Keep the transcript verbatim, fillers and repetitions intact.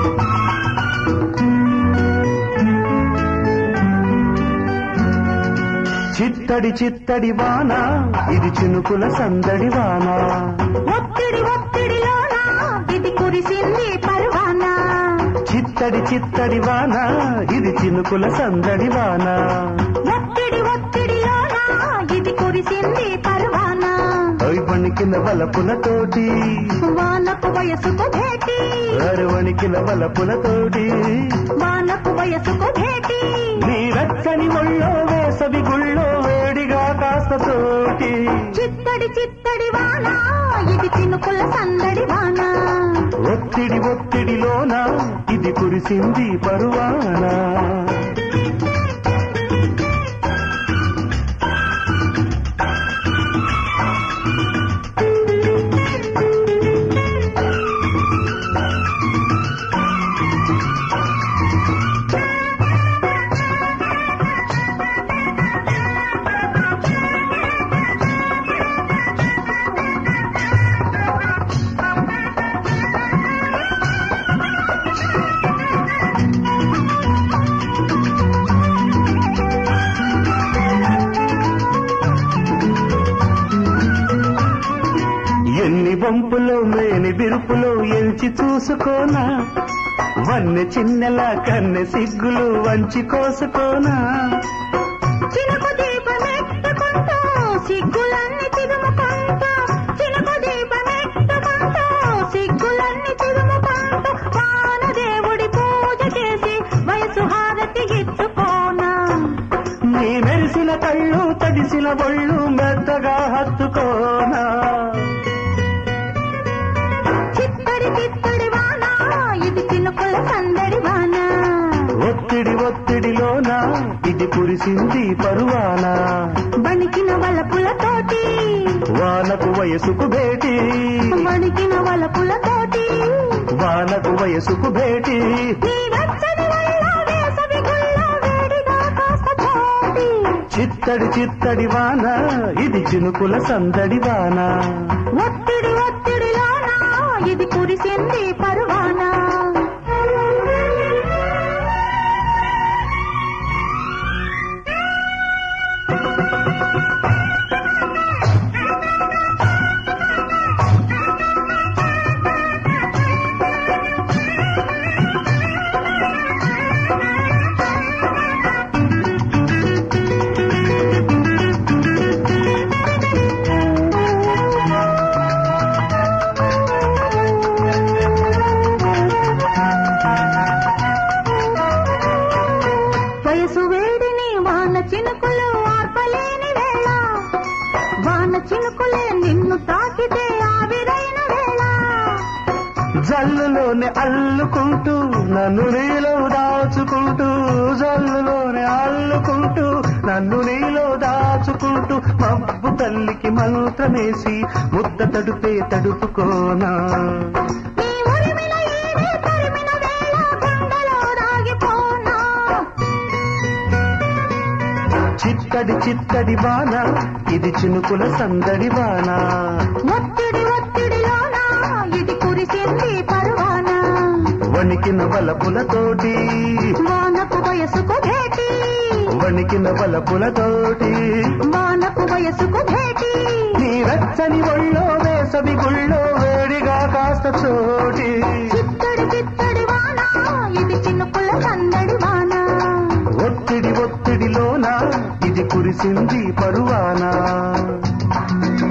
చిత్తడి చిత్తడి వాన ఇది చినుకుల సందడి వాన ఒత్తిడి ఒత్తిడిలోన ఇది కురిసింది పర్వానా చిత్తడి చిత్తడి వాన ఇది చినుకుల సందడి వాన ఒత్తిడి ఒత్తిడిలోన ఇది కురిసింది పర్వానా వణికిన వలపులతోటి వానకు వయసుకు భేటీ వణికిన వలపులతోటి వానకు వయసుకు భేటీ నీ రచ్చని ఒళ్ళో వేసవి గుళ్ళో వేడిగా కాస్త తోటి చిత్తడి చిత్తడి వాన ఇది చినుకుల సందడి వాన ఒత్తిడి ఒత్తిడిలోన ఇది కురిసింది పరువానా ఎన్ని వంపులో మేని బిరుపులో ఎంచి చూసుకోనా వన్నె చిన్నెలా కన్నె సిగ్గులు వంచి కోసుకోనా చినుకు దీపమెట్టుకుంటూ సిగ్గులన్నీ తిరుముకుంటూ చినుకు దీపమెట్టుకుంటూ సిగ్గులన్నీ తిరుముకుంటూ వానదేవుడి పూజ చేసి వయసు హారతి ఇచ్చుకోనా నీ మెరిసిన కళ్ళు తడిసిన ఒళ్ళు మెత్తగా హత్తుకోనా చిత్తడి చిత్తడి వాన ఇది చినుకుల సందడి వాన ఒత్తిడి ఒత్తిడిలోన ఇది కురిసింది పరువానా వణికిన వలపులతోటి వానకు వయసుకు భేటీ వణికిన వలపులతోటి వానకు వయసుకు భేటీ నీ వెచ్చని ఒళ్ళో వేసవి గుళ్ళో వేడిగా కాస్త చోటి చిత్తడి చిత్తడి వాన ఇది చినుకుల సందడి వాన ఒత్తిడి ఒత్తిడిలోన ఇది కురిసింది పర్వానా వయసు వేడిని వాన చినుకులు ఆర్పలేని వేళ వాన చినుకులే నిన్ను తాకితే ఆవిరైన వేళ జల్లులోనే అల్లుకుంటూ నన్ను నీలో దాచుకుంటూ జల్లులోనే అల్లుకుంటూ నన్ను నీలో దాచుకుంటూ మబ్బు తల్లికి మంత్రమేసి ముద్ద తడుపే తడుపుకోనా నీ ఉరిమిన ఈడే తరిమిన వేళ గుండెలో దాగిపోనా చిత్తడి చిత్తడి వాన ఇది చినుకుల సందడి వాన ఒత్తిడి ఒత్తిడిలోన ఇది కురిసింది పర్వానా వణికిన వలపులతోటి వానకు వయసుకు భేటీ వణికిన వలపులతోటి వానకు వయసుకు భేటీ నీ వెచ్చని ఒళ్ళో వేసవి గుళ్ళో వేడిగా కాస్త చోటి చిత్తడి చిత్తడి వాన ఇది చినుకుల సందడి వాన ఒత్తిడి ఒత్తిడిలోన ఇది కురిసింది పరువానా